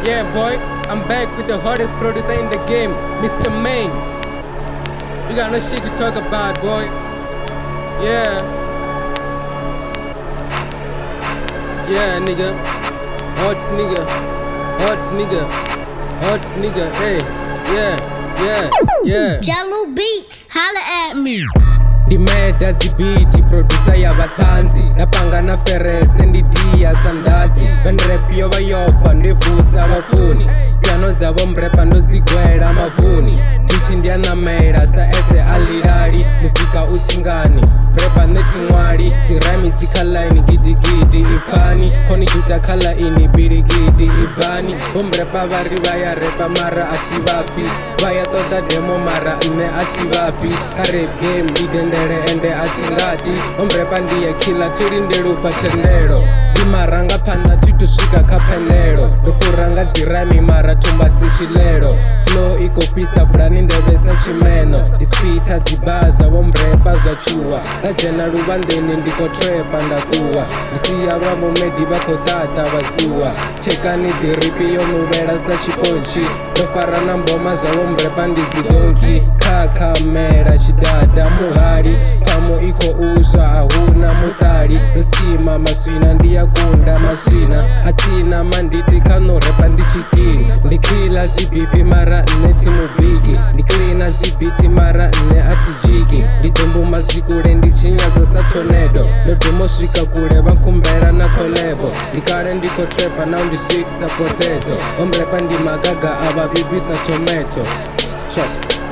Yeah, boy, I'm back with the hottest producer in the game, Mr. Main. You got no shit to talk about, boy. Yeah. Yeah, nigga. Hot nigga. Hot nigga. Hot nigga. Hey. Yeah. Jello Beats, holla at me. Ndimeda zibiti producer ya vatanzi napanga na ferese ndidiya sandadzi venrap yova yofa ndivusa vafuni piano dzavo mrepa ndozigwela mavuni ndithi ndiyanamela sa ese alilali muzika utsingani prepa netinwali tirami dzikhalaini gidigidi ipfani khoni juta khala ini biligidi ivani vomrepa vari vayarepa mara ativapfi vayatoda demo mara nne ativaphi arep game idendele ende atingati vomrepa ndiye khila tilindelufa thendelo imaranga phanda titusvika kaphendelo ndofuranga dzirami mara tumba sechilelo flow ikopisa fulani ndevesa chimeno dispita dzibaza vomrepa zvachuwa rajena luvandeni ndikotrepa ndatuwa ndisiya vamumedi vakotata vazuwa chekani dhiripi yonuvela sachiponchi ndofara na mboma zvavomrepa ndizidonki khakamela chidada muhali pamo iko uswa ahuna mutali roskima maswina ndiyakunda maswina atina manditi kanorepa ndichikili ndikhila zibifi mara nne timubiki ndiklina zibiti mara nne atijiki ndidombo zikule ndichinyaza sa tornado ndodomosvika kule vankumbela na kolebo ndikale ndikotrepa now ndiswikisa potato omrepa ndimagaga avavivisa tomato Shot.